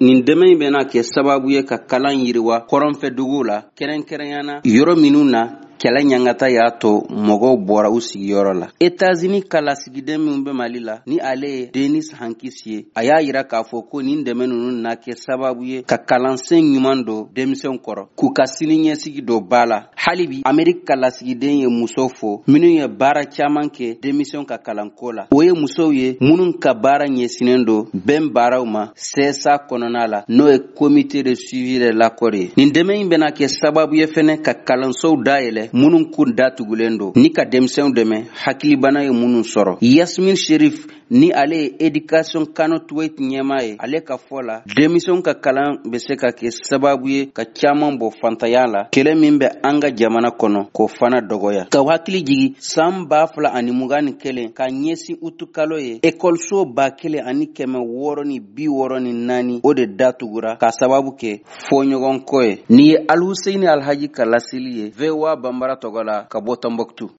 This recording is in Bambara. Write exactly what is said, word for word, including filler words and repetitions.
nin dɛmɛ in bɛna kɛ sababu ye ka kalan yiriwa kɔrɔnfɛ dugu la kɛrɛnkɛrɛnyana yɔrɔ minnu na kɛlɛ ɲangata y'a to mɔgɔw bɔra u sigiyɔrɔ la. Etats-Unis kalasigiden min bɛ Mali la ni ale ye Denis Hankis ye, a y'a yira k'a fɔ ko nin dɛmɛ ninnu na kɛ sababu ye ka kalansen ɲuman don denmisɛnw kɔrɔ k'u ka sini ɲɛsigi don ba la. Hali bi Ameriki kalasigiden ye muso fo minnu ye baara caman kɛ denmisɛnw ka kalanko la. O ye musow ye minnu ka baara ɲɛsinen don bɛn baaraw ma C S A kɔnɔna la n'o ye Comité de suivi de l'accord ye. Nin dɛmɛ in bɛna kɛ sababu ye fɛnɛ ka kalansow dayɛlɛ munun kun datugulen do ni ka denmisɛnw dɛmɛ hakilibana ye munun sɔrɔ. Yasmin Sherif ni ale ye Education Kanotwait ɲɛma ye, ale ka fɔ la denmisɛnw ka kalan bɛ se ka kɛ sababu ye ka caman bɔ fantanya la kɛlɛ min bɛ an ka jamana kɔnɔ k'o fana dɔgɔya. Ka hakili jigi san ba fila ani mugan ni kelen ka ɲɛsin utukalo ye ekɔliso ba kelen ani kɛmɛ wɔɔrɔ ni bi wɔɔrɔ ni naani o de datugura ka sababu kɛ fɔɲɔgɔnkɔ ye. Ni ye Alhuseini Alhaji Kalasili ye, V O A Bambara tɔgɔ la ka bɔ Tɔnbɔkutu.